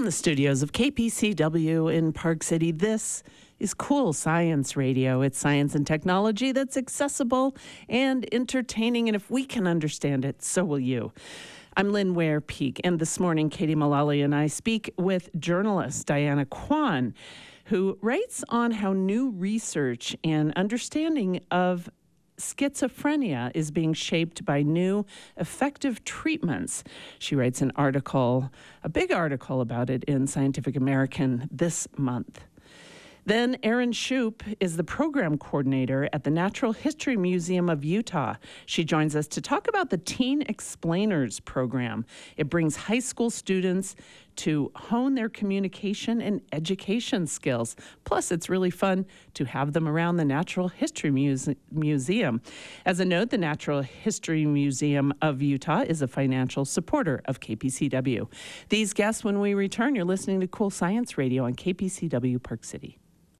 the studios of KPCW in Park City, this is Cool Science Radio. It's science and technology that's accessible and entertaining, and if we can understand it, so will you. I'm Lynn Ware-Peak, and this morning, Katie Mullally and I speak with journalist Diana Kwon, who writes on how new research and understanding of schizophrenia is being shaped by new effective treatments. She writes an article, a big article about it in Scientific American this month. Then Erin Shoup is the program coordinator at the Natural History Museum of Utah. She joins us to talk about the Teen Explainers program. It brings high school students to hone their communication and education skills. Plus, it's really fun to have them around the Natural History Museum. As a note, the Natural History Museum of Utah is a financial supporter of KPCW. These guests, when we return, you're listening to Cool Science Radio on KPCW Park City.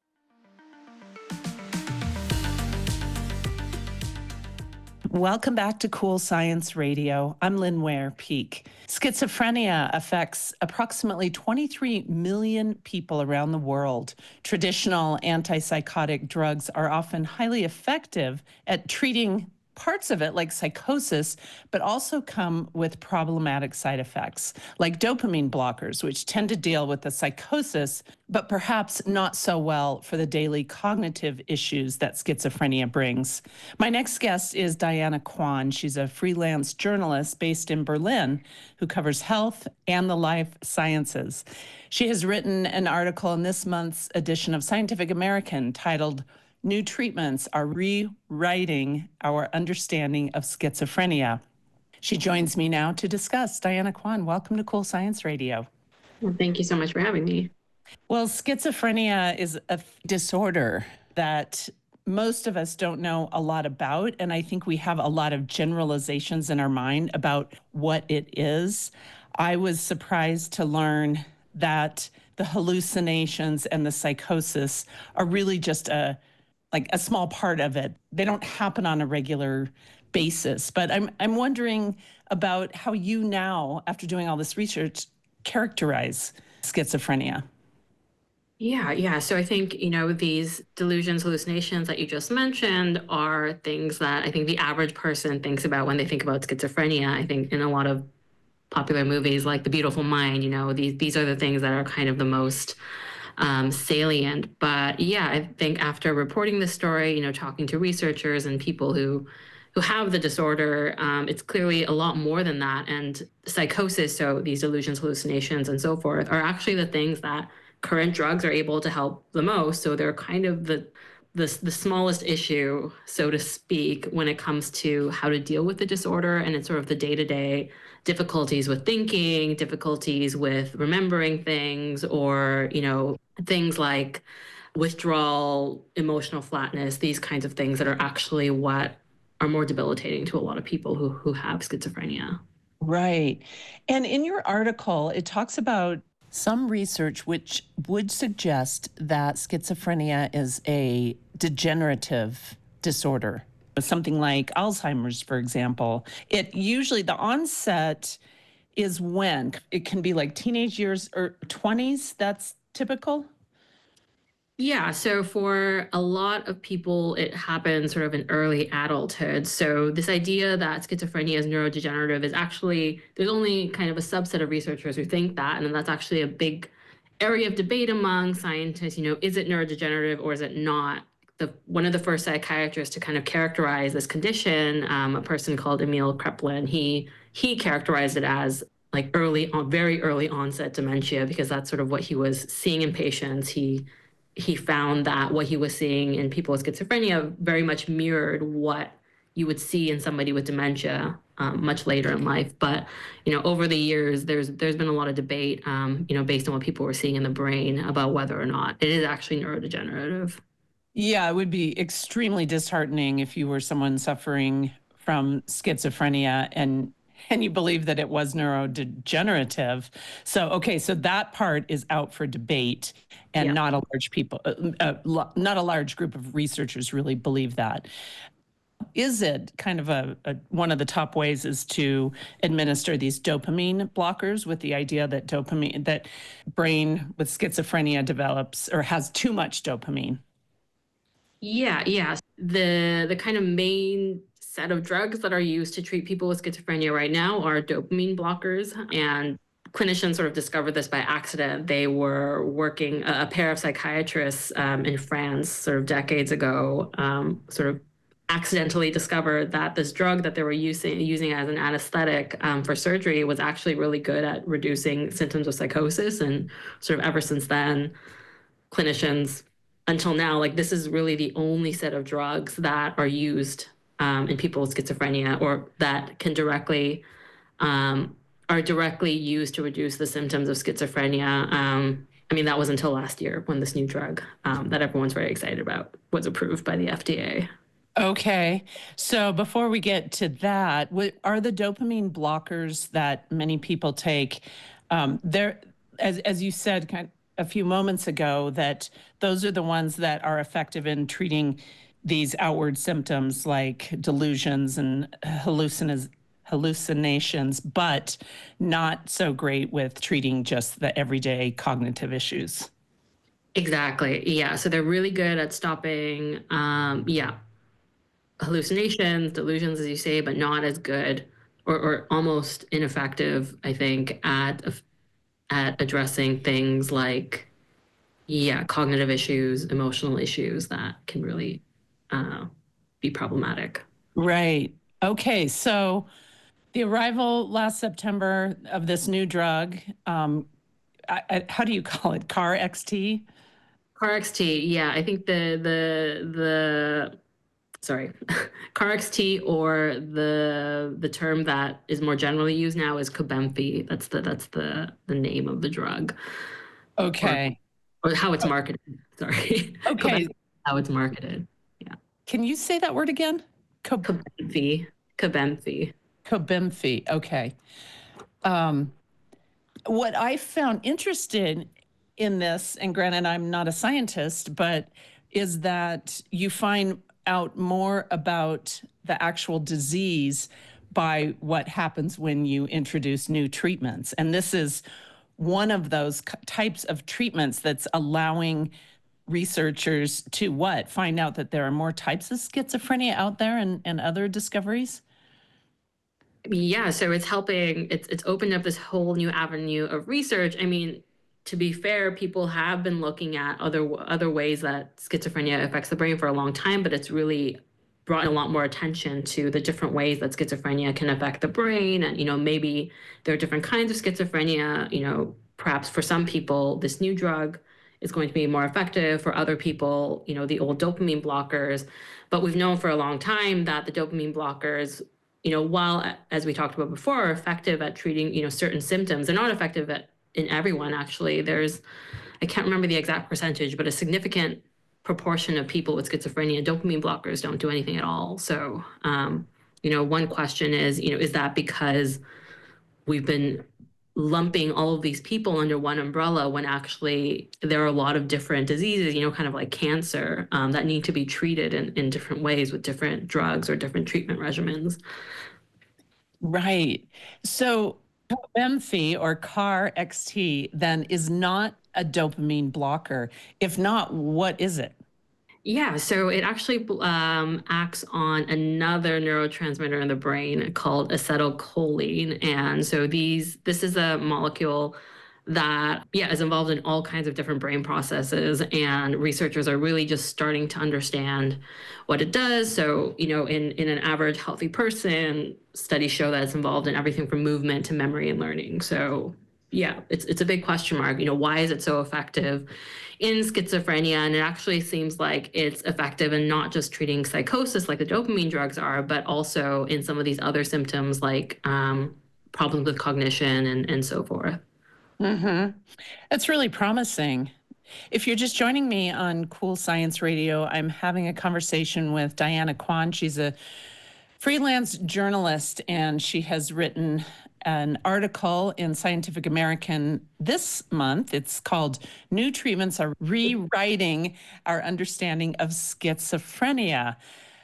Welcome back to Cool Science Radio. I'm Lynn Ware-Peak. Schizophrenia affects approximately 23 million people around the world. Traditional antipsychotic drugs are often highly effective at treating parts of it, like psychosis, but also come with problematic side effects, like dopamine blockers, which tend to deal with the psychosis, but perhaps not so well for the daily cognitive issues that schizophrenia brings. My next guest is Diana Kwon. She's a freelance journalist based in Berlin who covers health and the life sciences. She has written an article in this month's edition of Scientific American titled "New Treatments Are Rewriting Our Understanding of Schizophrenia." She joins me now to discuss. Diana Kwon, welcome to Cool Science Radio. Well, thank you so much for having me. Well, schizophrenia is a disorder that most of us don't know a lot about, and I think we have a lot of generalizations in our mind about what it is. I was surprised to learn that the hallucinations and the psychosis are really just a small part of it. They don't happen on a regular basis. But I'm wondering about how you now, after doing all this research, characterize schizophrenia. Yeah. So I think, these delusions, hallucinations that you just mentioned are things that I think the average person thinks about when they think about schizophrenia. I think in a lot of popular movies like The Beautiful Mind, these are the things that are kind of the most salient. But yeah, I think after reporting this story, talking to researchers and people who have the disorder, it's clearly a lot more than that. And psychosis, so these delusions, hallucinations, and so forth, are actually the things that current drugs are able to help the most. So they're kind of the smallest issue, so to speak, when it comes to how to deal with the disorder. And it's sort of the day-to-day difficulties with thinking, difficulties with remembering things, or, things like withdrawal, emotional flatness, these kinds of things that are actually what are more debilitating to a lot of people who have schizophrenia. Right. And in your article, it talks about some research which would suggest that schizophrenia is a degenerative disorder. Something like Alzheimer's, for example. It usually, the onset is when? It can be like teenage years or 20s, that's typical? Yeah, so for a lot of people, it happens sort of in early adulthood. So this idea that schizophrenia is neurodegenerative is actually, there's only kind of a subset of researchers who think that, and that's actually a big area of debate among scientists. Is it neurodegenerative or is it not? One of the first psychiatrists to kind of characterize this condition, a person called Emil Kraepelin, he characterized it as like very early onset dementia, because that's sort of what he was seeing in patients. He found that what he was seeing in people with schizophrenia very much mirrored what you would see in somebody with dementia much later in life. But, over the years, there's been a lot of debate, based on what people were seeing in the brain about whether or not it is actually neurodegenerative. Yeah, it would be extremely disheartening if you were someone suffering from schizophrenia and you believe that it was neurodegenerative. So that part is out for debate, and not a large group of researchers really believe that. Is it kind of one of the top ways is to administer these dopamine blockers with the idea that that brain with schizophrenia develops or has too much dopamine? Yeah, yeah. The kind of main set of drugs that are used to treat people with schizophrenia right now are dopamine blockers. And clinicians sort of discovered this by accident. They were working, a pair of psychiatrists in France sort of decades ago, sort of accidentally discovered that this drug that they were using as an anesthetic for surgery was actually really good at reducing symptoms of psychosis. And sort of ever since then, clinicians until now, like this is really the only set of drugs that are used in people with schizophrenia or that can are directly used to reduce the symptoms of schizophrenia. I mean, that was until last year when this new drug that everyone's very excited about was approved by the FDA. Okay. So before we get to that, are the dopamine blockers that many people take, there, as you said a few moments ago, that those are the ones that are effective in treating these outward symptoms like delusions and hallucinations, but not so great with treating just the everyday cognitive issues. Exactly. Yeah. So they're really good at stopping, yeah, hallucinations, delusions, as you say, but not as good or almost ineffective, I think, at addressing things like, yeah, cognitive issues, emotional issues that can really be problematic. Right. Okay. So the arrival last September of this new drug, how do you call it? CAR XT? CAR-XT, yeah, I think the sorry, CAR-XT or the term that is more generally used now is Cobenfy. That's the name of the drug. Okay. Or how it's marketed. Sorry. Okay. How it's marketed. Yeah. Can you say that word again? Cobenfy. Cobenfy. Cobenfy. Okay. What I found interesting in this, and granted, I'm not a scientist, but is that you find out more about the actual disease by what happens when you introduce new treatments. And this is one of those types of treatments that's allowing researchers to what? Find out that there are more types of schizophrenia out there and other discoveries? Yeah, so it's helping, it's opened up this whole new avenue of research. I mean, to be fair, people have been looking at other ways that schizophrenia affects the brain for a long time, but it's really brought a lot more attention to the different ways that schizophrenia can affect the brain. And, maybe there are different kinds of schizophrenia. Perhaps for some people, this new drug is going to be more effective. For other people, the old dopamine blockers. But we've known for a long time that the dopamine blockers, while, as we talked about before, are effective at treating, certain symptoms, they're not effective in everyone, actually. I can't remember the exact percentage, but a significant proportion of people with schizophrenia, dopamine blockers don't do anything at all. So, one question is that because we've been lumping all of these people under one umbrella when actually there are a lot of different diseases, kind of like cancer, that need to be treated in different ways with different drugs or different treatment regimens. Right. So Cobenfy or CAR XT then is not a dopamine blocker. If not, what is it? Yeah, so it actually acts on another neurotransmitter in the brain called acetylcholine. And so this is a molecule that, yeah, is involved in all kinds of different brain processes. And researchers are really just starting to understand what it does. So, in an average healthy person, studies show that it's involved in everything from movement to memory and learning. So, yeah, it's a big question mark. Why is it so effective in schizophrenia? And it actually seems like it's effective in not just treating psychosis like the dopamine drugs are, but also in some of these other symptoms like problems with cognition and so forth. Mm-hmm. That's really promising. If you're just joining me on Cool Science Radio, I'm having a conversation with Diana Kwan. She's a freelance journalist, and she has written an article in Scientific American this month. It's called New Treatments Are Rewriting Our Understanding of Schizophrenia.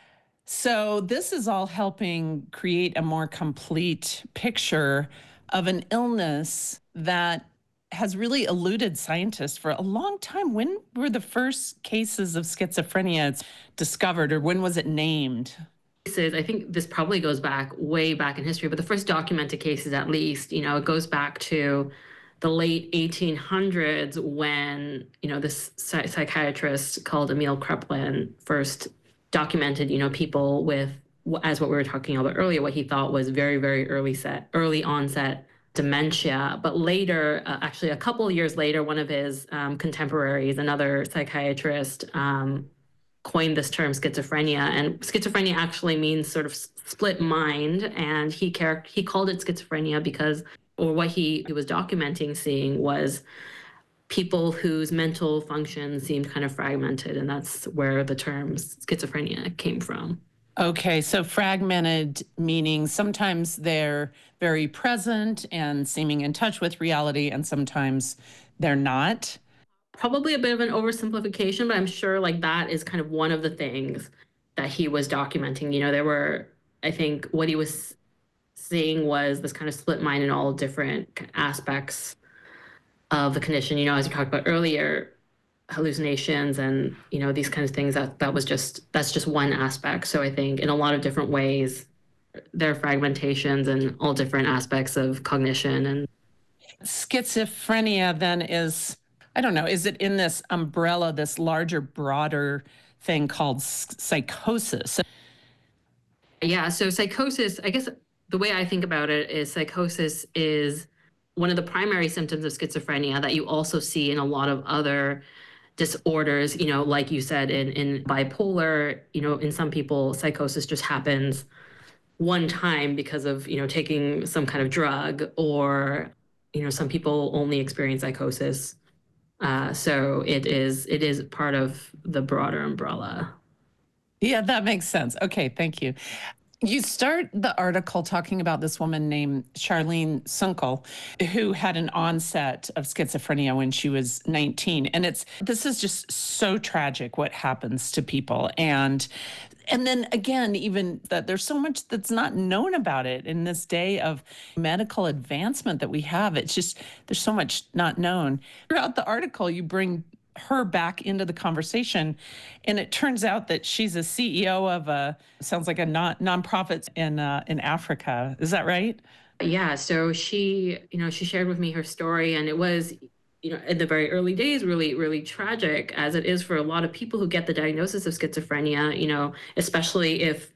So, this is all helping create a more complete picture of an illness that has really eluded scientists for a long time. When were the first cases of schizophrenia discovered, or when was it named? I think this probably goes back way back in history, but the first documented cases, at least, it goes back to the late 1800s when, this psychiatrist called Emil Kraepelin first documented, people with, as what we were talking about earlier, what he thought was very, very early onset dementia. But later, actually a couple of years later, one of his contemporaries, another psychiatrist, coined this term schizophrenia, and schizophrenia actually means sort of split mind, and he called it schizophrenia because, or what he was documenting seeing was people whose mental function seemed kind of fragmented, and that's where the term schizophrenia came from. Okay, so fragmented meaning sometimes they're very present and seeming in touch with reality, and sometimes they're not. Probably a bit of an oversimplification, but I'm sure like that is kind of one of the things that he was documenting. There were, I think what he was seeing was this kind of split mind in all different aspects of the condition. As we talked about earlier, hallucinations and, these kinds of things, that's just one aspect. So I think in a lot of different ways, there are fragmentations and all different aspects of cognition. And schizophrenia then is, I don't know, is it in this umbrella, this larger, broader thing called psychosis? Yeah, so psychosis, I guess the way I think about it is psychosis is one of the primary symptoms of schizophrenia that you also see in a lot of other disorders, like you said, in bipolar, in some people, psychosis just happens one time because of, taking some kind of drug, or, some people only experience psychosis. So it is part of the broader umbrella. Yeah, that makes sense. Okay, thank you. You start the article talking about this woman named Charlene Sunkel, who had an onset of schizophrenia when she was 19. And this is just so tragic what happens to people. And then again, even that there's so much that's not known about it in this day of medical advancement that we have. It's just, there's so much not known. Throughout the article, you bring her back into the conversation. And it turns out that she's a CEO of sounds like a nonprofit in Africa. Is that right? Yeah, so she shared with me her story, and it was, in the very early days, really, really tragic, as it is for a lot of people who get the diagnosis of schizophrenia, especially if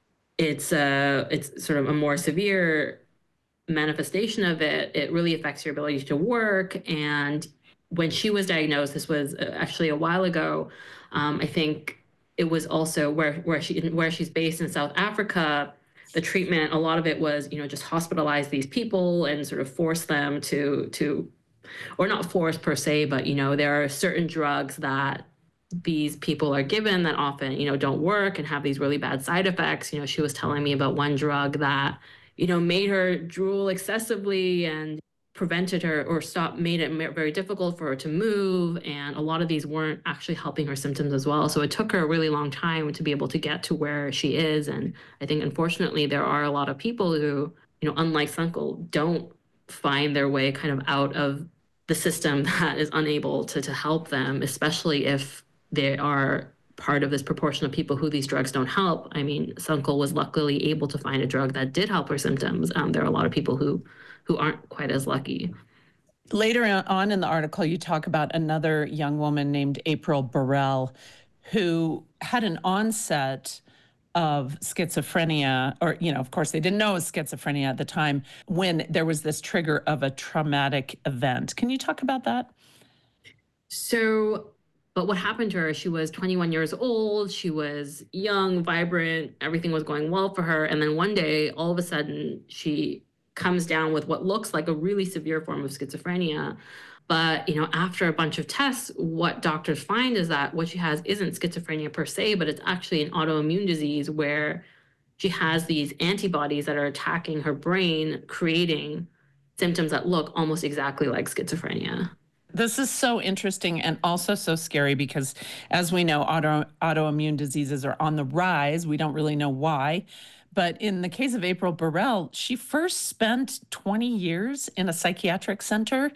it's sort of a more severe manifestation of it. It really affects your ability to work. And when she was diagnosed, this was actually a while ago. I think it was also where she's based in South Africa. The treatment, a lot of it was, just hospitalize these people and sort of force them to, or not force per se, but there are certain drugs that these people are given that often, don't work and have these really bad side effects. She was telling me about one drug that, made her drool excessively and prevented her or made it very difficult for her to move. And a lot of these weren't actually helping her symptoms as well. So it took her a really long time to be able to get to where she is. And I think, unfortunately, there are a lot of people who, unlike Sunkel, don't find their way kind of out of the system that is unable to help them, especially if they are part of this proportion of people who these drugs don't help. I mean, Sunkel was luckily able to find a drug that did help her symptoms. There are a lot of people who aren't quite as lucky. Later on in the article, you talk about another young woman named April Burrell, who had an onset of schizophrenia, or, of course, they didn't know it was schizophrenia at the time, when there was this trigger of a traumatic event. Can you talk about that? So, but what happened to her, she was 21 years old. She was young, vibrant. Everything was going well for her. And then one day, all of a sudden, she comes down with what looks like a really severe form of schizophrenia. But, after a bunch of tests, what doctors find is that what she has isn't schizophrenia per se, but it's actually an autoimmune disease where she has these antibodies that are attacking her brain, creating symptoms that look almost exactly like schizophrenia. This is so interesting and also so scary because, as we know, autoimmune diseases are on the rise. We don't really know why. But in the case of April Burrell, she first spent 20 years in a psychiatric center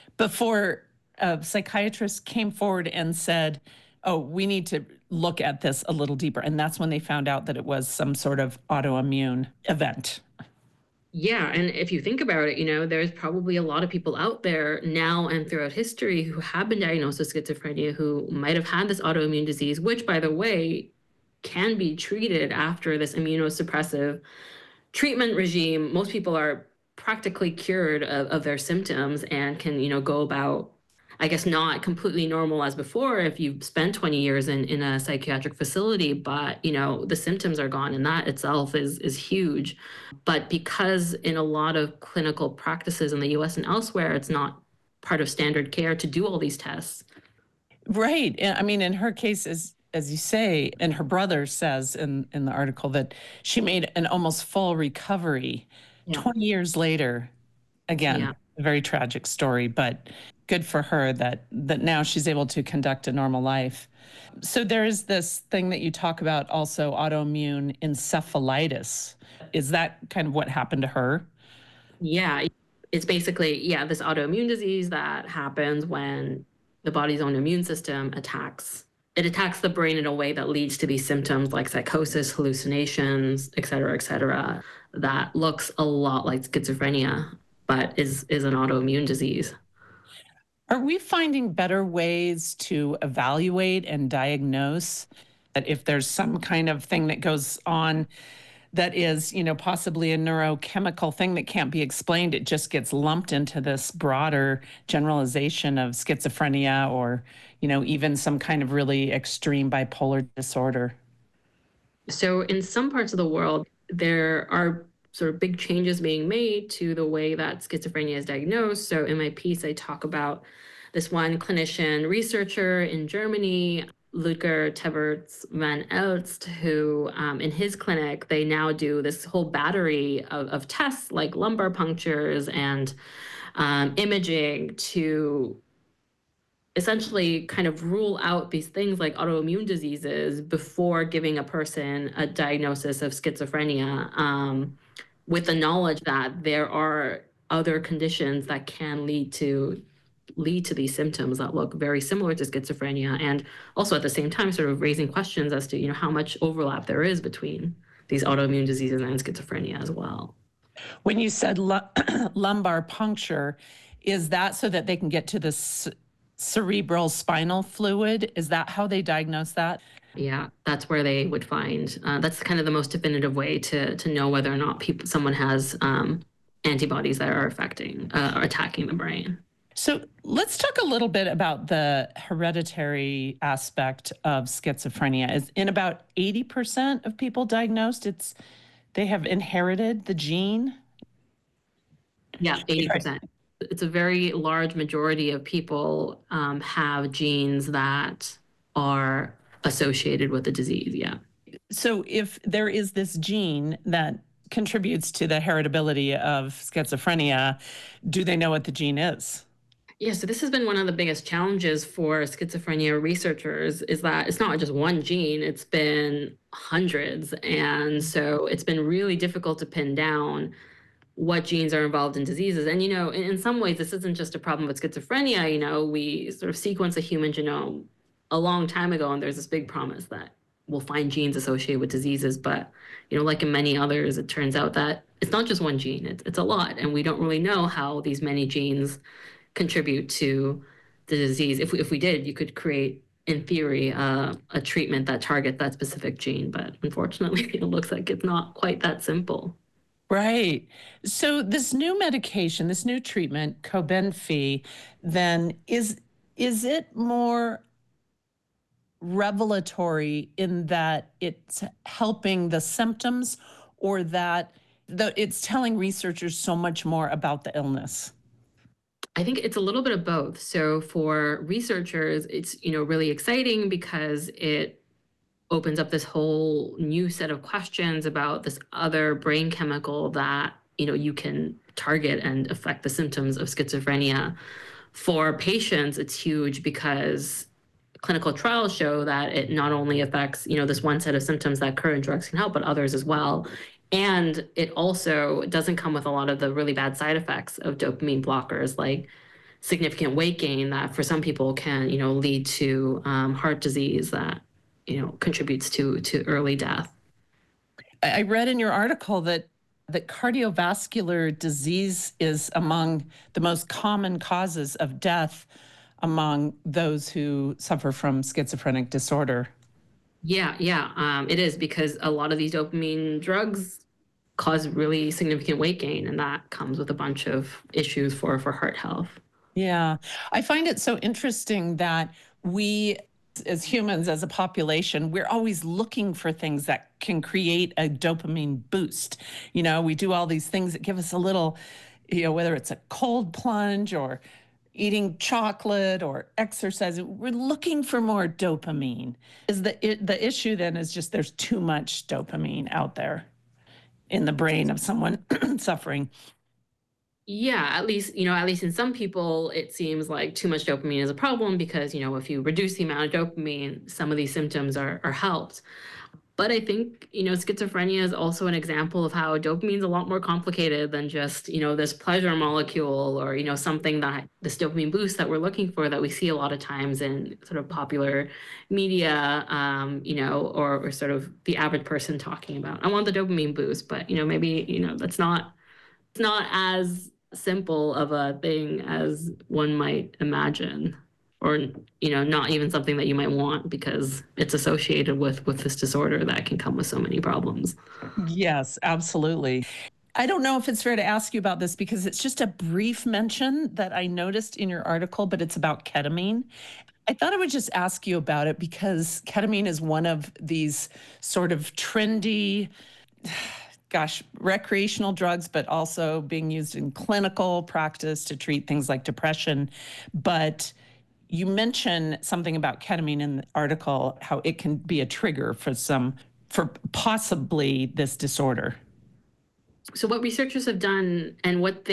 before a psychiatrist came forward and said, "Oh, we need to look at this a little deeper." And that's when they found out that it was some sort of autoimmune event. Yeah, and if you think about it, there's probably a lot of people out there now and throughout history who have been diagnosed with schizophrenia who might have had this autoimmune disease, which, by the way, can be treated after this immunosuppressive treatment regime. Most people are practically cured of their symptoms and can, go about, I guess, not completely normal as before if you've spent 20 years in a psychiatric facility, but, the symptoms are gone, and that itself is huge. But because in a lot of clinical practices in the US and elsewhere, it's not part of standard care to do all these tests. Right. I mean, in her case, as you say, and her brother says in the article that she made an almost full recovery Yeah. 20 years later. Again, Yeah. a very tragic story, but good for her that now she's able to conduct a normal life. So there is this thing that you talk about also, autoimmune encephalitis. Is that kind of what happened to her? Yeah. It's basically, yeah, this autoimmune disease that happens when the body's own immune system attacks the brain in a way that leads to these symptoms like psychosis, hallucinations, et cetera, that looks a lot like schizophrenia, but is an autoimmune disease. Are we finding better ways to evaluate and diagnose that if there's some kind of thing that goes on that is, possibly a neurochemical thing that can't be explained, it just gets lumped into this broader generalization of schizophrenia or, even some kind of really extreme bipolar disorder? So in some parts of the world, there are sort of big changes being made to the way that schizophrenia is diagnosed. So in my piece, I talk about this one clinician researcher in Germany, Ludger Teberts van Elst, who in his clinic, they now do this whole battery of tests like lumbar punctures and imaging to essentially kind of rule out these things like autoimmune diseases before giving a person a diagnosis of schizophrenia, with the knowledge that there are other conditions that can lead to these symptoms that look very similar to schizophrenia, and also at the same time sort of raising questions as to how much overlap there is between these autoimmune diseases and schizophrenia as well. When you said lumbar puncture, is that so that they can get to the cerebral spinal fluid? Is that how they diagnose that? Yeah, that's where they would find. That's kind of the most definitive way to know whether or not someone has antibodies that are attacking the brain. So let's talk a little bit about the hereditary aspect of schizophrenia. Is in about 80% of people diagnosed, they have inherited the gene. Yeah, 80%. It's a very large majority of people have genes that are associated with the disease. Yeah. So if there is this gene that contributes to the heritability of schizophrenia, do they know what the gene is? Yeah, so this has been one of the biggest challenges for schizophrenia researchers, is that it's not just one gene, it's been hundreds. And so it's been really difficult to pin down what genes are involved in diseases. And, in some ways, this isn't just a problem with schizophrenia. We sort of sequenced the human genome a long time ago, and there's this big promise that we'll find genes associated with diseases. But, like in many others, it turns out that it's not just one gene, it's a lot. And we don't really know how these many genes contribute to the disease. If we did, you could create, in theory, a treatment that targets that specific gene. But unfortunately, it looks like it's not quite that simple. Right. So this new medication, this new treatment, Cobenfy, then is it more revelatory in that it's helping the symptoms, or that it's telling researchers so much more about the illness? I think it's a little bit of both. So for researchers, it's really exciting because it opens up this whole new set of questions about this other brain chemical that you can target and affect the symptoms of schizophrenia. For patients, it's huge because clinical trials show that it not only affects, this one set of symptoms that current drugs can help, but others as well. And it also doesn't come with a lot of the really bad side effects of dopamine blockers, like significant weight gain that for some people can, lead to heart disease that, contributes to early death. I read in your article that cardiovascular disease is among the most common causes of death among those who suffer from schizophrenic disorder. Yeah, yeah, it is because a lot of these dopamine drugs cause really significant weight gain, and that comes with a bunch of issues for heart health. Yeah. I find it so interesting that we, as humans, as a population, we're always looking for things that can create a dopamine boost. We do all these things that give us a little, whether it's a cold plunge or eating chocolate or exercising, we're looking for more dopamine. Is the issue then is just there's too much dopamine out there in the brain of someone suffering? Yeah, at least in some people, it seems like too much dopamine is a problem because, if you reduce the amount of dopamine, some of these symptoms are helped. But I think, schizophrenia is also an example of how dopamine is a lot more complicated than just, this pleasure molecule or, something that this dopamine boost that we're looking for that we see a lot of times in sort of popular media, or sort of the average person talking about, I want the dopamine boost, but, maybe, that's not, it's not as simple of a thing as one might imagine, or not even something that you might want because it's associated with this disorder that can come with so many problems. Yes, absolutely. I don't know if it's fair to ask you about this because it's just a brief mention that I noticed in your article, but it's about ketamine. I thought I would just ask you about it because ketamine is one of these sort of trendy, gosh, recreational drugs, but also being used in clinical practice to treat things like depression. But you mention something about ketamine in the article, how it can be a trigger for possibly this disorder. So what researchers have done and what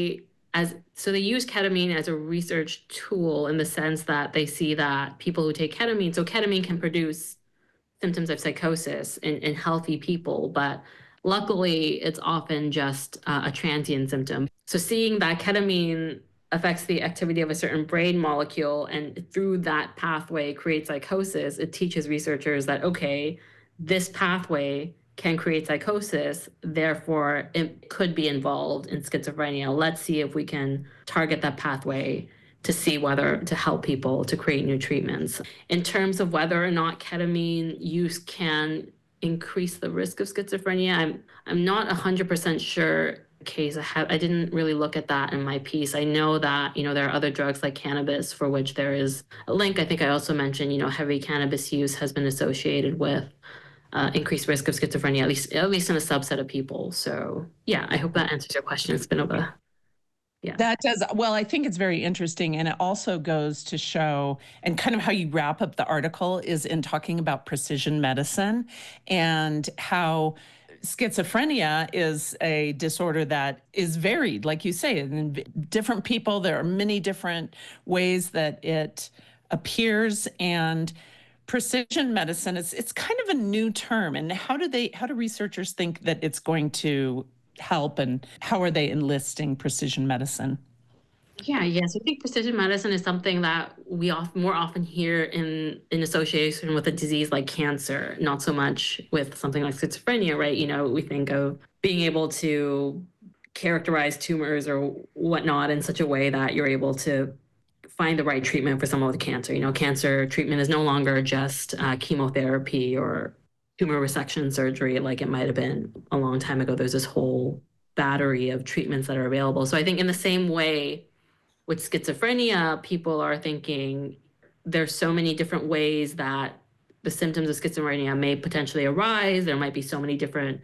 they use ketamine as a research tool in the sense that they see that people who take ketamine, so ketamine can produce symptoms of psychosis in healthy people, but luckily it's often just a transient symptom. So seeing that ketamine affects the activity of a certain brain molecule and through that pathway creates psychosis, it teaches researchers that, okay, this pathway can create psychosis, therefore it could be involved in schizophrenia. Let's see if we can target that pathway to see whether to help people to create new treatments. In terms of whether or not ketamine use can increase the risk of schizophrenia, I'm not 100% sure. Case I didn't really look at that in my piece. I know that there are other drugs like cannabis for which there is a link. I think I also mentioned heavy cannabis use has been associated with increased risk of schizophrenia, at least in a subset of people. So yeah, I hope that answers your question. It's been over. Yeah. That does. Well, I think it's very interesting. And it also goes to show, and kind of how you wrap up the article is in talking about precision medicine and how schizophrenia is a disorder that is varied, like you say, in different people. There are many different ways that it appears. And precision medicine, it's kind of a new term. And how do researchers think that it's going to help, and how are they enlisting precision medicine? Yeah, yes. I think precision medicine is something that we more often hear in association with a disease like cancer, not so much with something like schizophrenia, right? We think of being able to characterize tumors or whatnot in such a way that you're able to find the right treatment for someone with cancer. Cancer treatment is no longer just chemotherapy or tumor resection surgery like it might have been a long time ago. There's this whole battery of treatments that are available. So I think in the same way, with schizophrenia, people are thinking there's so many different ways that the symptoms of schizophrenia may potentially arise. There might be so many different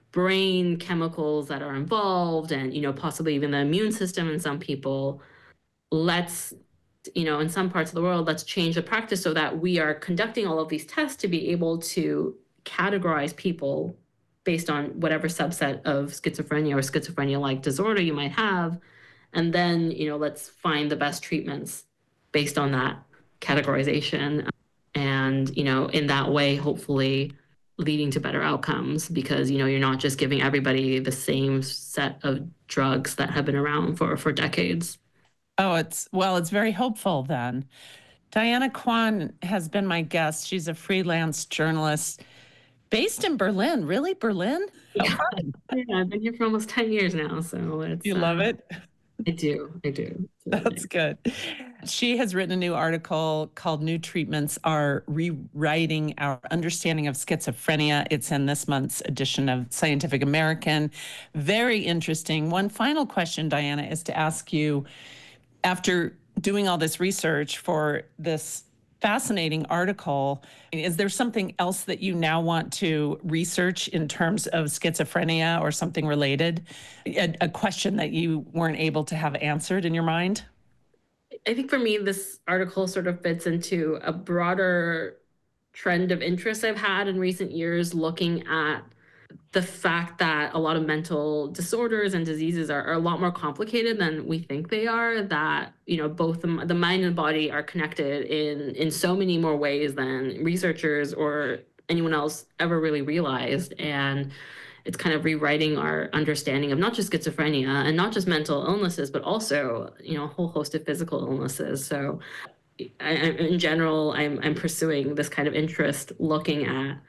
brain chemicals that are involved and, possibly even the immune system in some people. Let's, in some parts of the world, let's change the practice so that we are conducting all of these tests to be able to categorize people based on whatever subset of schizophrenia or schizophrenia-like disorder you might have, And then, let's find the best treatments based on that categorization. And, in that way, hopefully leading to better outcomes because, you're not just giving everybody the same set of drugs that have been around for decades. Oh, it's very hopeful then. Diana Kwan has been my guest. She's a freelance journalist based in Berlin. Really, Berlin? Yeah, I've been here for almost 10 years now, so it's You love it? I do. That's good. She has written a new article called New Treatments Are Rewriting Our Understanding of Schizophrenia. It's in this month's edition of Scientific American. Very interesting. One final question, Diana, is to ask you, after doing all this research for this fascinating article, is there something else that you now want to research in terms of schizophrenia or something related? A question that you weren't able to have answered in your mind? I think for me, this article sort of fits into a broader trend of interest I've had in recent years, looking at the fact that a lot of mental disorders and diseases are a lot more complicated than we think they are, that both the mind and body are connected in so many more ways than researchers or anyone else ever really realized. And it's kind of rewriting our understanding of not just schizophrenia and not just mental illnesses, but also a whole host of physical illnesses. So in general, I'm pursuing this kind of interest, looking at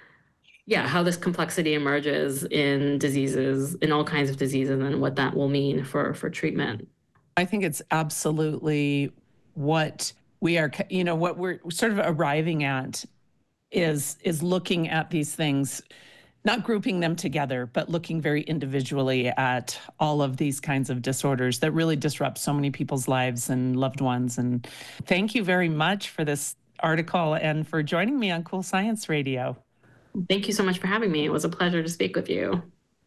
how this complexity emerges in diseases, in all kinds of diseases, and what that will mean for treatment. I think it's absolutely what we are, what we're sort of arriving at is looking at these things, not grouping them together, but looking very individually at all of these kinds of disorders that really disrupt so many people's lives and loved ones. And thank you very much for this article and for joining me on Cool Science Radio. Thank you so much for having me. It was a pleasure to speak with you.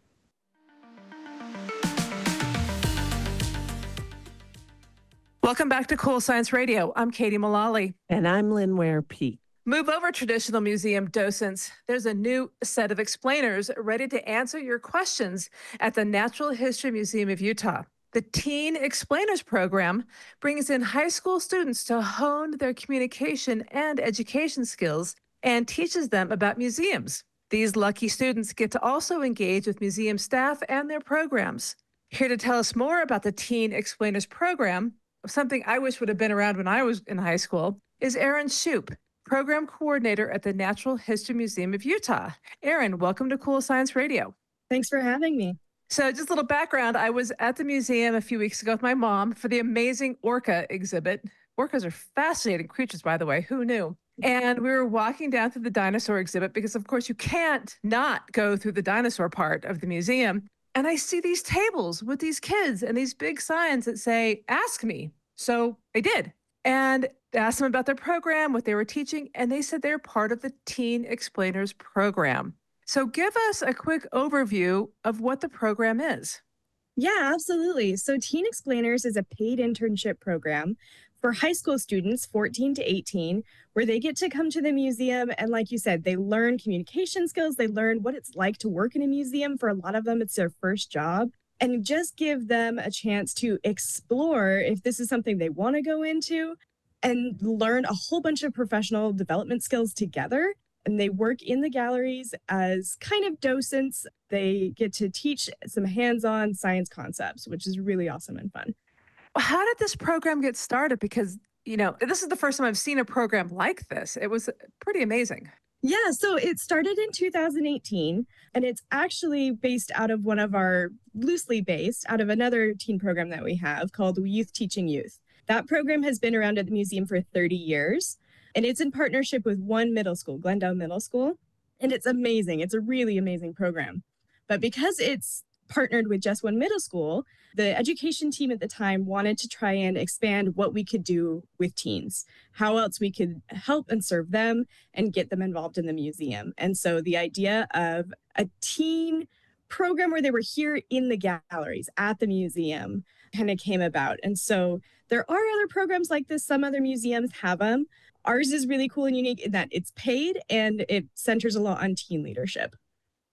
Welcome back to Cool Science Radio. I'm Katie Mullally. And I'm Lynn Ware-Peak. Move over, traditional museum docents. There's a new set of explainers ready to answer your questions at the Natural History Museum of Utah. The Teen Explainers program brings in high school students to hone their communication and education skills and teaches them about museums. These lucky students get to also engage with museum staff and their programs. Here to tell us more about the Teen Explainers program, something I wish would have been around when I was in high school, is Erin Shoup, Program Coordinator at the Natural History Museum of Utah. Erin, welcome to Cool Science Radio. Thanks for having me. So just a little background, I was at the museum a few weeks ago with my mom for the amazing orca exhibit. Orcas are fascinating creatures, by the way. Who knew? And we were walking down through the dinosaur exhibit because, of course, you can't not go through the dinosaur part of the museum. And I see these tables with these kids and these big signs that say, ask me. So I did. And asked them about their program, what they were teaching, and they said they're part of the Teen Explainers program. So give us a quick overview of what the program is. Yeah, absolutely. So Teen Explainers is a paid internship program for high school students, 14 to 18, where they get to come to the museum. And like you said, they learn communication skills. They learn what it's like to work in a museum. For a lot of them, it's their first job. And just give them a chance to explore if this is something they want to go into and learn a whole bunch of professional development skills together. And they work in the galleries as kind of docents. They get to teach some hands-on science concepts, which is really awesome and fun. How did this program get started? Because, this is the first time I've seen a program like this. It was pretty amazing. Yeah, so it started in 2018, and it's actually based out of loosely based out of another teen program that we have called Youth Teaching Youth. That program has been around at the museum for 30 years, and it's in partnership with one middle school, Glendale Middle School, and it's amazing. It's a really amazing program. But because it's partnered with just one middle school, the education team at the time wanted to try and expand what we could do with teens, how else we could help and serve them and get them involved in the museum. And so the idea of a teen program where they were here in the galleries at the museum kind of came about. And so there are other programs like this. Some other museums have them. Ours is really cool and unique in that it's paid and it centers a lot on teen leadership.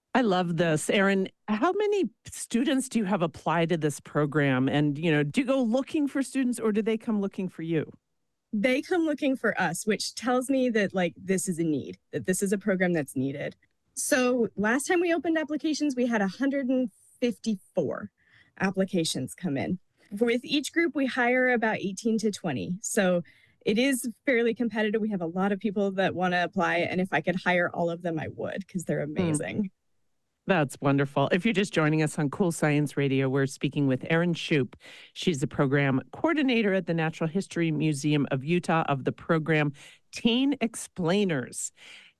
I love this. Erin, how many students do you have apply to this program? And, do you go looking for students or do they come looking for you? They come looking for us, which tells me that like this is a need, that this is a program that's needed. So last time we opened applications, we had 154 applications come in. With each group, we hire about 18 to 20. So it is fairly competitive. We have a lot of people that want to apply. And if I could hire all of them, I would, because they're amazing. That's wonderful. If you're just joining us on Cool Science Radio, we're speaking with Erin Shoup. She's the program coordinator at the Natural History Museum of Utah of the program Teen Explainers.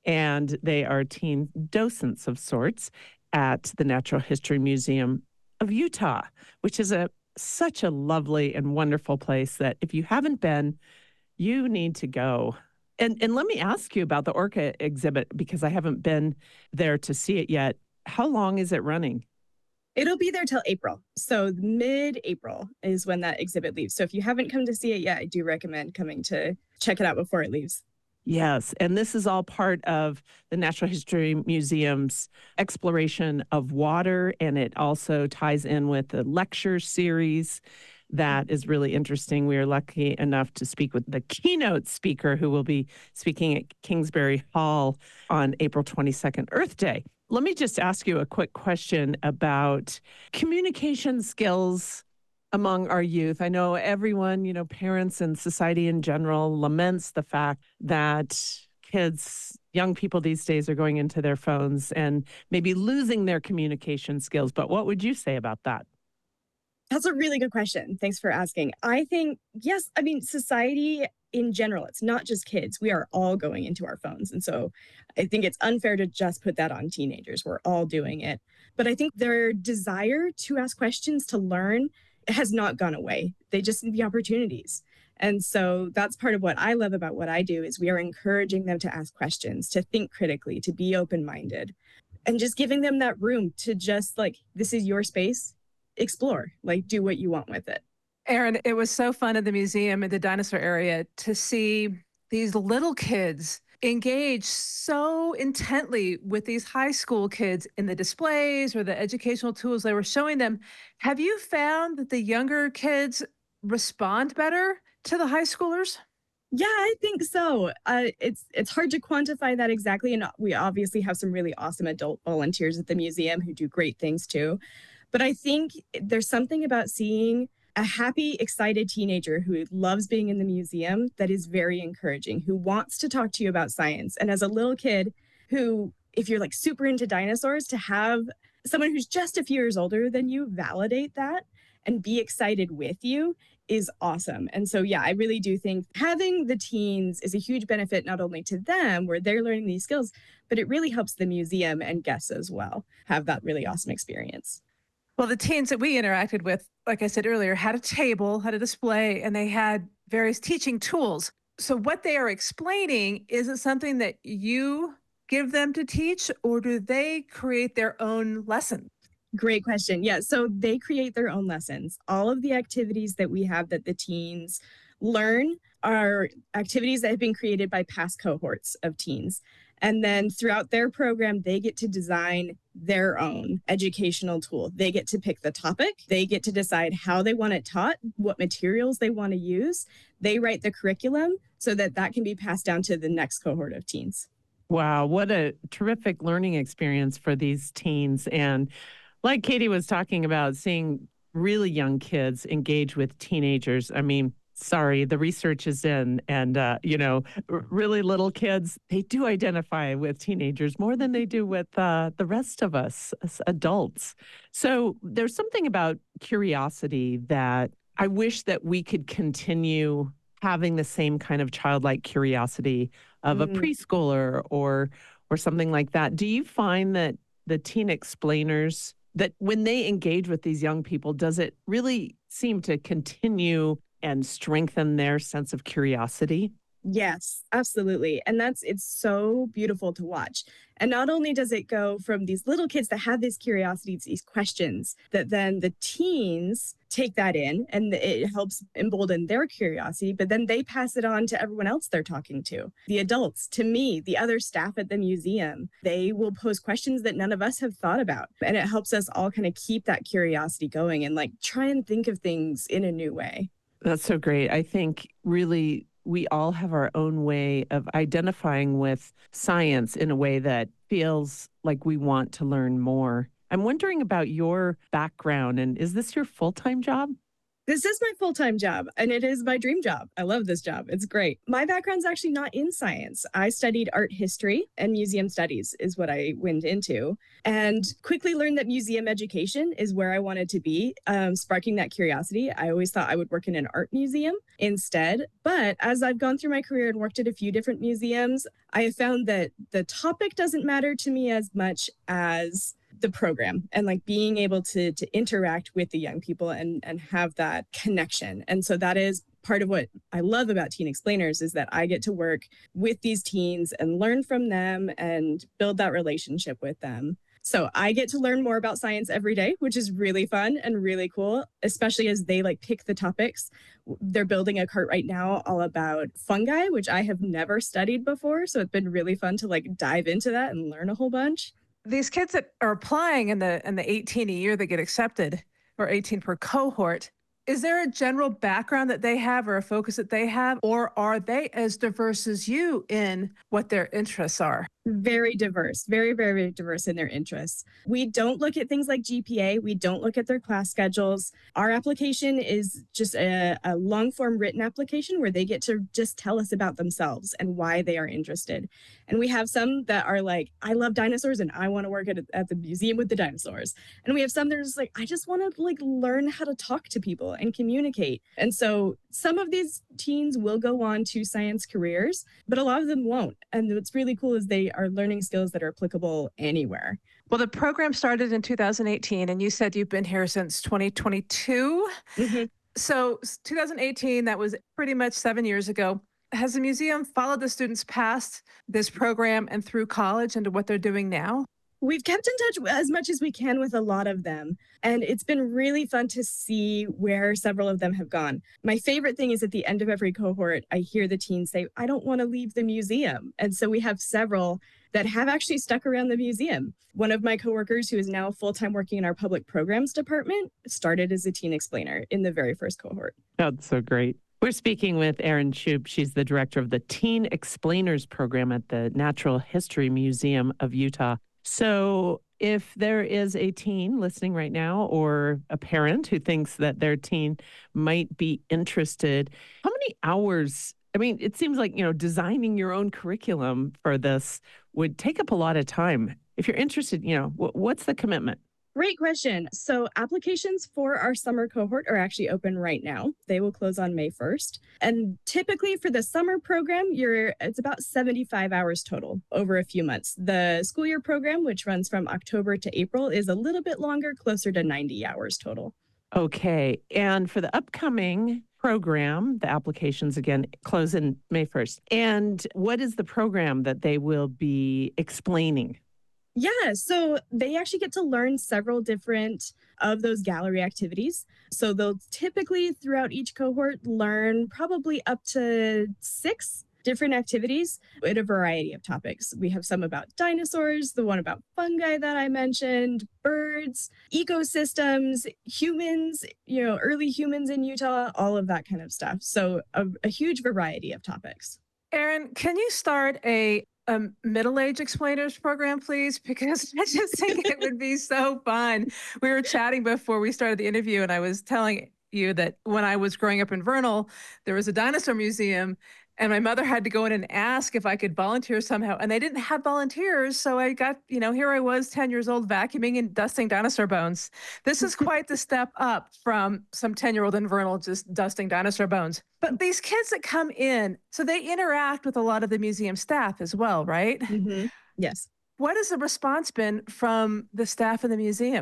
And they are teen docents of sorts at the Natural History Museum of Utah, which is such a lovely and wonderful place that if you haven't been, you need to go. And let me ask you about the Orca exhibit because I haven't been there to see it yet. How long is it running? It'll be there till April. So mid-April is when that exhibit leaves. So if you haven't come to see it yet, I do recommend coming to check it out before it leaves. Yes, and this is all part of the Natural History Museum's exploration of water, and it also ties in with the lecture series that is really interesting. We are lucky enough to speak with the keynote speaker who will be speaking at Kingsbury Hall on April 22nd, Earth Day. Let me just ask you a quick question about communication skills among our youth. I know everyone, parents and society in general laments the fact that kids, young people these days are going into their phones and maybe losing their communication skills. But what would you say about that? That's a really good question. Thanks for asking. I think, yes, society in general, it's not just kids. We are all going into our phones. And so I think it's unfair to just put that on teenagers. We're all doing it. But I think their desire to ask questions, to learn, has not gone away. They just need the opportunities. And so that's part of what I love about what I do is we are encouraging them to ask questions, to think critically, to be open-minded, and just giving them that room to just this is your space, explore, do what you want with it. Erin, it was so fun in the museum in the dinosaur area to see these little kids engage so intently with these high school kids in the displays or the educational tools they were showing them. Have you found that the younger kids respond better to the high schoolers? Yeah, I think so. It's hard to quantify that exactly. And we obviously have some really awesome adult volunteers at the museum who do great things too. But I think there's something about seeing a happy, excited teenager who loves being in the museum that is very encouraging, who wants to talk to you about science. And as a little kid who, if you're super into dinosaurs, to have someone who's just a few years older than you validate that and be excited with you is awesome. And so, yeah, I really do think having the teens is a huge benefit, not only to them where they're learning these skills, but it really helps the museum and guests as well have that really awesome experience. Well, the teens that we interacted with, like I said earlier, had a table, had a display, and they had various teaching tools. So what they are explaining, is it something that you give them to teach, or do they create their own lesson? Great question. Yeah, so they create their own lessons. All of the activities that we have that the teens learn are activities that have been created by past cohorts of teens. And then throughout their program, they get to design their own educational tool. They get to pick the topic. They get to decide how they want it taught, what materials they want to use. They write the curriculum so that that can be passed down to the next cohort of teens. Wow, what a terrific learning experience for these teens. And like Katie was talking about, seeing really young kids engage with teenagers. Sorry, the research is in, and, really little kids, they do identify with teenagers more than they do with the rest of us as adults. So there's something about curiosity that I wish that we could continue having the same kind of childlike curiosity of a preschooler or something like that. Do you find that the teen explainers, that when they engage with these young people, does it really seem to continue and strengthen their sense of curiosity? Yes, absolutely. And it's so beautiful to watch. And not only does it go from these little kids that have this curiosity, these questions, that then the teens take that in and it helps embolden their curiosity, but then they pass it on to everyone else they're talking to. The adults, to me, the other staff at the museum, they will pose questions that none of us have thought about. And it helps us all kind of keep that curiosity going and like try and think of things in a new way. That's so great. I think really we all have our own way of identifying with science in a way that feels like we want to learn more. I'm wondering about your background, and is this your full-time job? This is my full-time job, and it is my dream job. I love this job. It's great. My background's actually not in science. I studied art history and museum studies is what I went into, and quickly learned that museum education is where I wanted to be, sparking that curiosity. I always thought I would work in an art museum instead, but as I've gone through my career and worked at a few different museums, I have found that the topic doesn't matter to me as much as the program and like being able to interact with the young people and have that connection. And so that is part of what I love about Teen Explainers is that I get to work with these teens and learn from them and build that relationship with them. So I get to learn more about science every day, which is really fun and really cool, especially as they like pick the topics. They're building a cart right now all about fungi, which I have never studied before. So it's been really fun to like dive into that and learn a whole bunch. These kids that are applying in the 18 a year that get accepted, or 18 per cohort, is there a general background that they have or a focus that they have, or are they as diverse as you in what their interests are? Very diverse, very, very diverse in their interests. We don't look at things like GPA. We don't look at their class schedules. Our application is just a long form written application where they get to just tell us about themselves and why they are interested. And we have some that are like, I love dinosaurs and I want to work at the museum with the dinosaurs. And we have some that are just like, I just want to like learn how to talk to people and communicate. And so some of these teens will go on to science careers, but a lot of them won't. And what's really cool is they are learning skills that are applicable anywhere. Well, the program started in 2018, and you said you've been here since 2022. Mm-hmm. So 2018, that was pretty much 7 years ago. Has the museum followed the students past this program and through college into what they're doing now? We've kept in touch as much as we can with a lot of them, and it's been really fun to see where several of them have gone. My favorite thing is at the end of every cohort, I hear the teens say, I don't want to leave the museum. And so we have several that have actually stuck around the museum. One of my coworkers, who is now full-time working in our public programs department, started as a teen explainer in the very first cohort. That's so great. We're speaking with Erin Shoup. She's the director of the Teen Explainers program at the Natural History Museum of Utah. So if there is a teen listening right now or a parent who thinks that their teen might be interested, how many hours? I mean, it seems like, designing your own curriculum for this would take up a lot of time. If you're interested, what's the commitment? Great question. So applications for our summer cohort are actually open right now. They will close on May 1st. And typically for the summer program, it's about 75 hours total over a few months. The school year program, which runs from October to April, is a little bit longer, closer to 90 hours total. Okay. And for the upcoming program, the applications again close in May 1st. And what is the program that they will be explaining? Yeah, so they actually get to learn several different of those gallery activities. So they'll typically throughout each cohort learn probably up to 6 different activities in a variety of topics. We have some about dinosaurs, the one about fungi that I mentioned, birds, ecosystems, humans, early humans in Utah, all of that kind of stuff. So a huge variety of topics. Erin, can you start a middle-age explainers program, please? Because I just think it would be so fun. We were chatting before we started the interview, and I was telling you that when I was growing up in Vernal, there was a dinosaur museum, and my mother had to go in and ask if I could volunteer somehow, and they didn't have volunteers. So I got, here I was 10 years old vacuuming and dusting dinosaur bones. This is quite the step up from some 10-year-old in Vernal just dusting dinosaur bones. But these kids that come in, so they interact with a lot of the museum staff as well, right? Mm-hmm. Yes. What has the response been from the staff in the museum?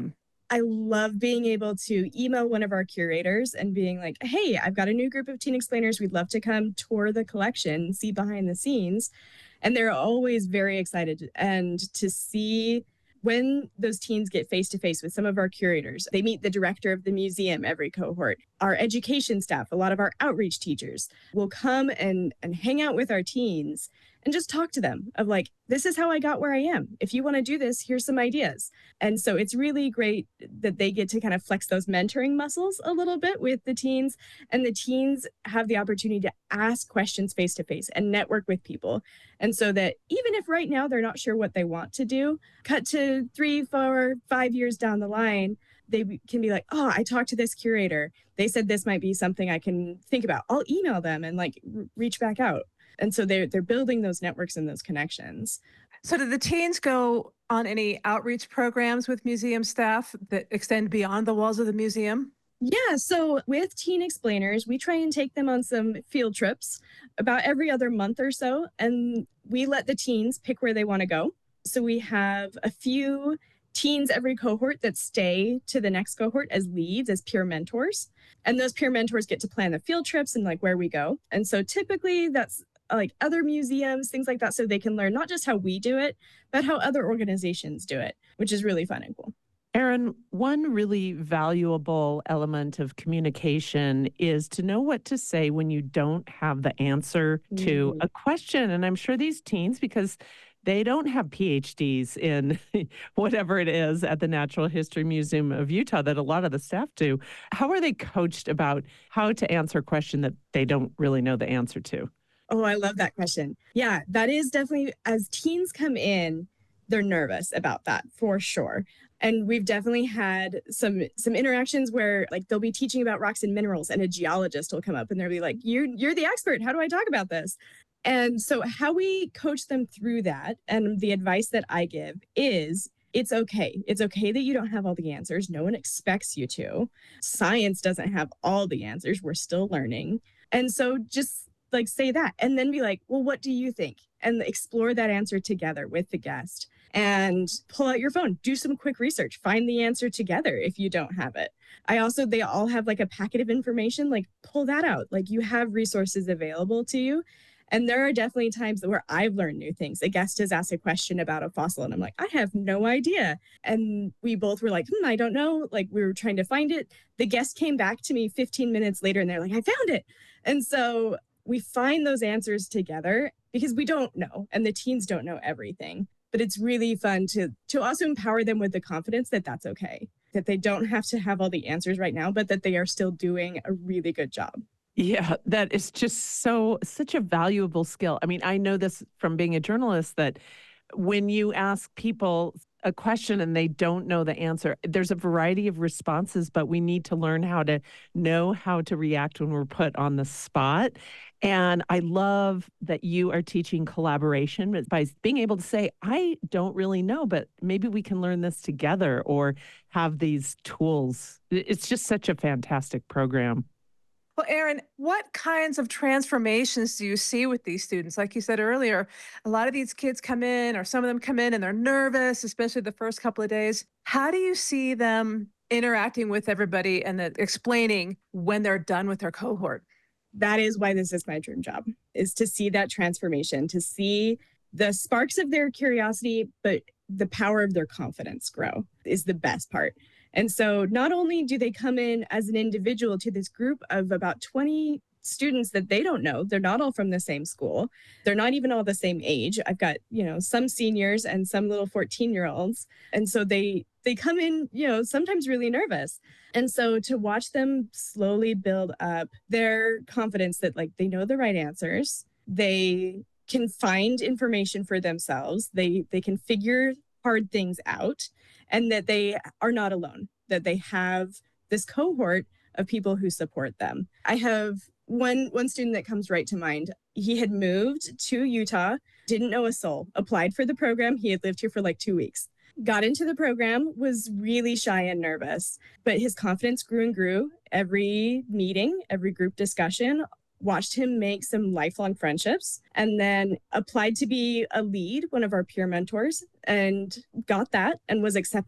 I love being able to email one of our curators and being like, hey, I've got a new group of teen explainers. We'd love to come tour the collection, see behind the scenes. And they're always very excited. And to see when those teens get face to face with some of our curators, they meet the director of the museum every cohort. Our education staff, a lot of our outreach teachers will come and hang out with our teens and just talk to them of like, this is how I got where I am. If you want to do this, here's some ideas. And so it's really great that they get to kind of flex those mentoring muscles a little bit with the teens, and the teens have the opportunity to ask questions face to face and network with people. And so that even if right now they're not sure what they want to do, cut to 3, 4, 5 years down the line, they can be like, oh, I talked to this curator. They said this might be something I can think about. I'll email them and like reach back out. And so they're building those networks and those connections. So do the teens go on any outreach programs with museum staff that extend beyond the walls of the museum? Yeah, so with Teen Explainers, we try and take them on some field trips about every other month or so, and we let the teens pick where they want to go. So we have a few teens every cohort that stay to the next cohort as leads, as peer mentors. And those peer mentors get to plan the field trips and like where we go. And so typically that's like other museums, things like that, so they can learn not just how we do it, but how other organizations do it, which is really fun and cool. Erin, one really valuable element of communication is to know what to say when you don't have the answer to a question. And I'm sure these teens, because they don't have PhDs in whatever it is at the Natural History Museum of Utah that a lot of the staff do, how are they coached about how to answer a question that they don't really know the answer to? Oh, I love that question. Yeah, that is definitely, as teens come in, they're nervous about that for sure. And we've definitely had some interactions where like they'll be teaching about rocks and minerals and a geologist will come up and they'll be like, you're the expert. How do I talk about this? And so how we coach them through that, and the advice that I give is, it's okay. It's okay that you don't have all the answers. No one expects you to. Science doesn't have all the answers. We're still learning. And so just like say that and then be like, well, what do you think? And explore that answer together with the guest and pull out your phone, do some quick research, find the answer together if you don't have it. They all have like a packet of information, like pull that out. Like you have resources available to you. And there are definitely times where I've learned new things. A guest has asked a question about a fossil and I'm like, I have no idea. And we both were like, I don't know. Like we were trying to find it. The guest came back to me 15 minutes later and they're like, I found it. And so we find those answers together because we don't know, and the teens don't know everything. But it's really fun to also empower them with the confidence that that's okay, that they don't have to have all the answers right now, but that they are still doing a really good job. Yeah, that is just such a valuable skill. I mean, I know this from being a journalist that when you ask people a question and they don't know the answer, there's a variety of responses, but we need to learn how to know how to react when we're put on the spot. And I love that you are teaching collaboration by being able to say, I don't really know, but maybe we can learn this together or have these tools. It's just such a fantastic program. Well, Erin, what kinds of transformations do you see with these students? Like you said earlier, a lot of these kids come in, or some of them come in and they're nervous, especially the first couple of days. How do you see them interacting with everybody and explaining when they're done with their cohort? That is why this is my dream job, is to see that transformation, to see the sparks of their curiosity, but the power of their confidence grow is the best part. And so not only do they come in as an individual to this group of about 20 students that they don't know, they're not all from the same school. They're not even all the same age. I've got, some seniors and some little 14-year-olds. And so they come in, sometimes really nervous. And so to watch them slowly build up their confidence that like they know the right answers, they can find information for themselves, they can figure hard things out, and that they are not alone, that they have this cohort of people who support them. I have one student that comes right to mind. He had moved to Utah, didn't know a soul, applied for the program. He had lived here for like 2 weeks, got into the program, was really shy and nervous, but his confidence grew and grew. Every meeting, every group discussion, watched him make some lifelong friendships, and then applied to be a lead, one of our peer mentors, and got that and was accepted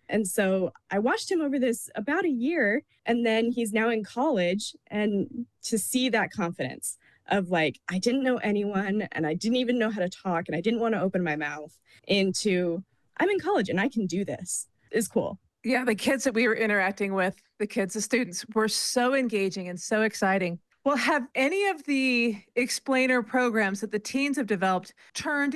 And so I watched him over this about a year, and then he's now in college. And to see that confidence of like, I didn't know anyone and I didn't even know how to talk and I didn't want to open my mouth, into I'm in college and I can do this is cool. Yeah, the kids that we were interacting with, the students were so engaging and so exciting. Well, have any of the explainer programs that the teens have developed turned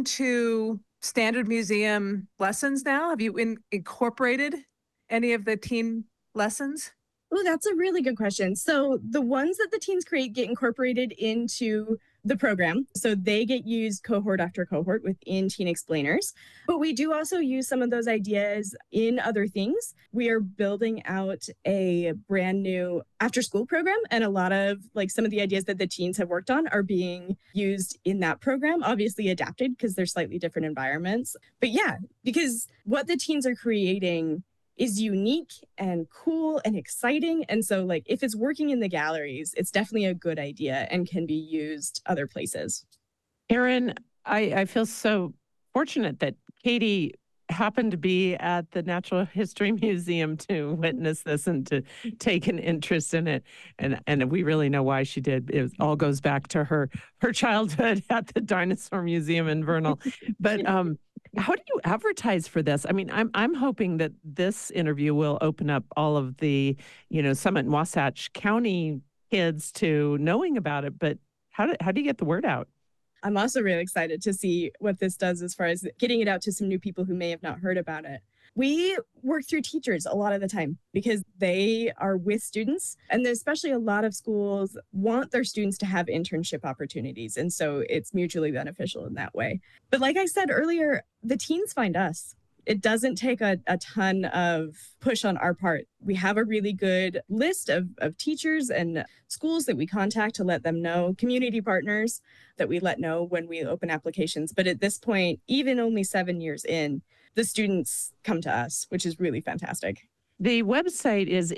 into standard museum lessons now? Have you incorporated any of the teen lessons? Oh, that's a really good question. So the ones that the teens create get incorporated into the program. So they get used cohort after cohort within Teen Explainers. But we do also use some of those ideas in other things. We are building out a brand new after school program. And a lot of like some of the ideas that the teens have worked on are being used in that program, obviously adapted because they're slightly different environments. But yeah, because what the teens are creating is unique and cool and exciting. And so like if it's working in the galleries, it's definitely a good idea and can be used other places. Erin, I feel so fortunate that Katie happened to be at the Natural History Museum to witness this and to take an interest in it. And we really know why she did. It all goes back to her childhood at the Dinosaur Museum in Vernal. But how do you advertise for this? I mean, I'm hoping that this interview will open up all of the, Summit and Wasatch County kids to knowing about it. But how do you get the word out? I'm also really excited to see what this does as far as getting it out to some new people who may have not heard about it. We work through teachers a lot of the time because they are with students, and especially a lot of schools want their students to have internship opportunities. And so it's mutually beneficial in that way. But like I said earlier, the teens find us. It doesn't take a ton of push on our part. We have a really good list of teachers and schools that we contact to let them know, community partners that we let know when we open applications. But at this point, even only 7 years in, the students come to us, which is really fantastic. The website is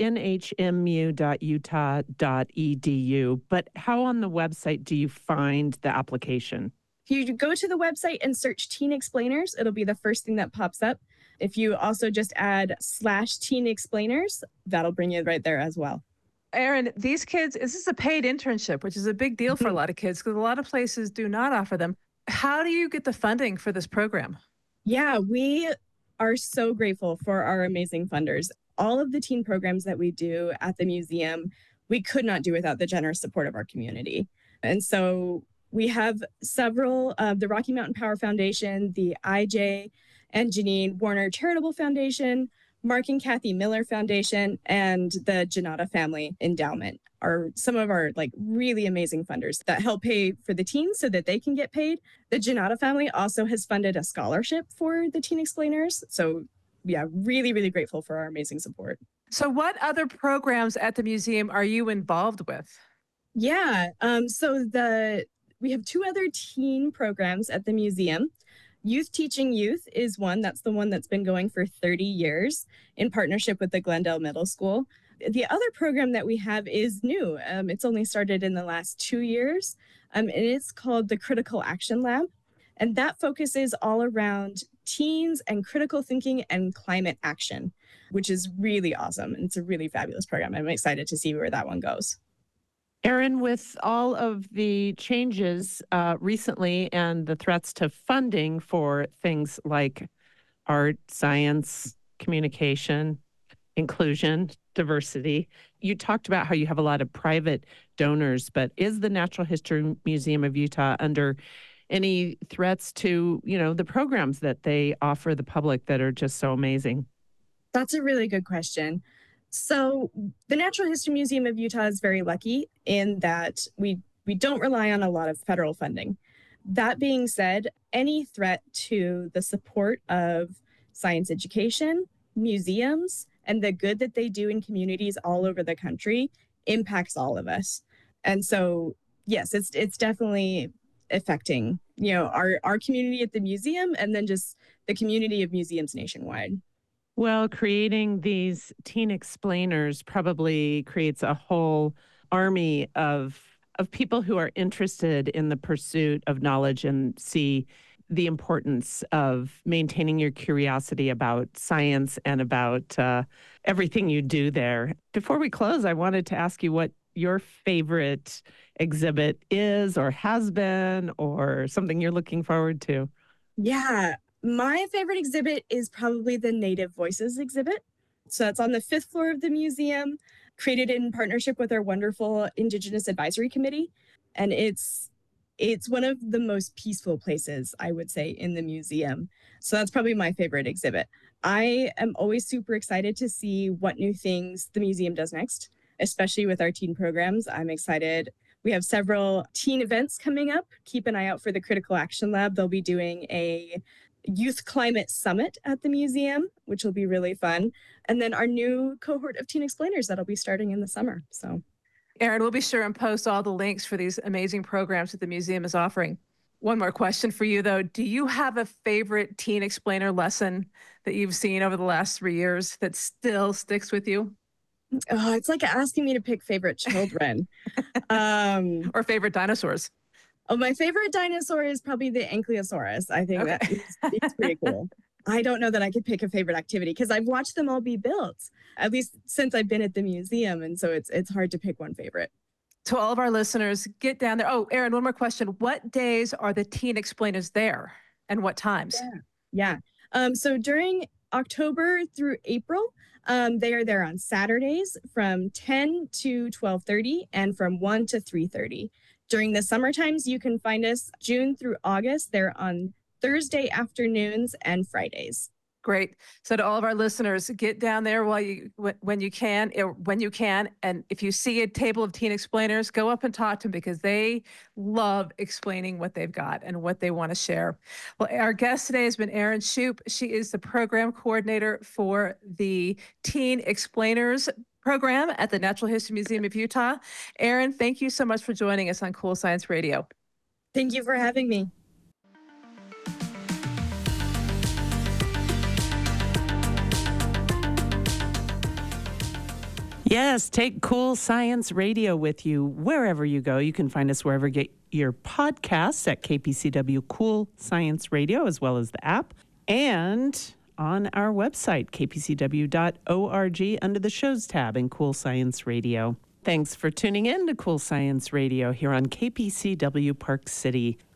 nhmu.utah.edu, but how on the website do you find the application? If you go to the website and search Teen Explainers, it'll be the first thing that pops up. If you also just add /Teen Explainers, that'll bring you right there as well. Erin, these kids, this is a paid internship, which is a big deal for a lot of kids because a lot of places do not offer them. How do you get the funding for this program? Yeah, we are so grateful for our amazing funders. All of the teen programs that we do at the museum, we could not do without the generous support of our community. And so we have several, the Rocky Mountain Power Foundation, the IJ and Janine Warner Charitable Foundation, Mark and Kathy Miller Foundation, and the Janata Family Endowment are some of our like really amazing funders that help pay for the teens so that they can get paid. The Janata family also has funded a scholarship for the Teen Explainers. So yeah, really, really grateful for our amazing support. So what other programs at the museum are you involved with? Yeah, we have 2 other teen programs at the museum. Youth Teaching Youth is one. That's the one that's been going for 30 years in partnership with the Glendale Middle School. The other program that we have is new. It's only started in the last 2 years, and it's called the Critical Action Lab. And that focuses all around teens and critical thinking and climate action, which is really awesome. And it's a really fabulous program. I'm excited to see where that one goes. Erin, with all of the changes recently and the threats to funding for things like art, science, communication, inclusion, diversity, you talked about how you have a lot of private donors, but is the Natural History Museum of Utah under any threats to, the programs that they offer the public that are just so amazing? That's a really good question. So the Natural History Museum of Utah is very lucky in that we don't rely on a lot of federal funding. That being said, any threat to the support of science education, museums, and the good that they do in communities all over the country impacts all of us. And so, yes, it's definitely affecting, our community at the museum and then just the community of museums nationwide. Well, creating these teen explainers probably creates a whole army of people who are interested in the pursuit of knowledge and see the importance of maintaining your curiosity about science and about everything you do there. Before we close, I wanted to ask you what your favorite exhibit is or has been, or something you're looking forward to. Yeah, my favorite exhibit is probably the Native Voices exhibit. So that's on the 5th floor of the museum, created in partnership with our wonderful Indigenous Advisory Committee. And it's one of the most peaceful places, I would say, in the museum. So that's probably my favorite exhibit. I am always super excited to see what new things the museum does next, especially with our teen programs. I'm excited. We have several teen events coming up. Keep an eye out for the Critical Action Lab. They'll be doing a Youth Climate Summit at the museum, which will be really fun. And then our new cohort of teen explainers that'll be starting in the summer. So, Erin, we'll be sure and post all the links for these amazing programs that the museum is offering. One more question for you, though. Do you have a favorite teen explainer lesson that you've seen over the last 3 years that still sticks with you? oh, it's like asking me to pick favorite children. Or favorite dinosaurs? Oh, my favorite dinosaur is probably the Ankylosaurus. I think that it's pretty cool. I don't know that I could pick a favorite activity because I've watched them all be built, at least since I've been at the museum. And so it's hard to pick one favorite. To all of our listeners, get down there. Oh, Erin, one more question. What days are the teen explainers there and what times? Yeah. So during October through April, they are there on Saturdays from 10 to 12:30 and from 1 to 3:30. During the summer times, you can find us June through August. They're on Thursday afternoons and Fridays. Great. So to all of our listeners, get down there when you can. And if you see a table of teen explainers, go up and talk to them because they love explaining what they've got and what they want to share. Well, our guest today has been Erin Shoup. She is the program coordinator for the Teen Explainers program at the Natural History Museum of Utah. Erin, thank you so much for joining us on Cool Science Radio. Thank you for having me. Yes, take Cool Science Radio with you wherever you go. You can find us wherever you get your podcasts at KPCW Cool Science Radio, as well as the app, and on our website, kpcw.org, under the Shows tab in Cool Science Radio. Thanks for tuning in to Cool Science Radio here on KPCW Park City.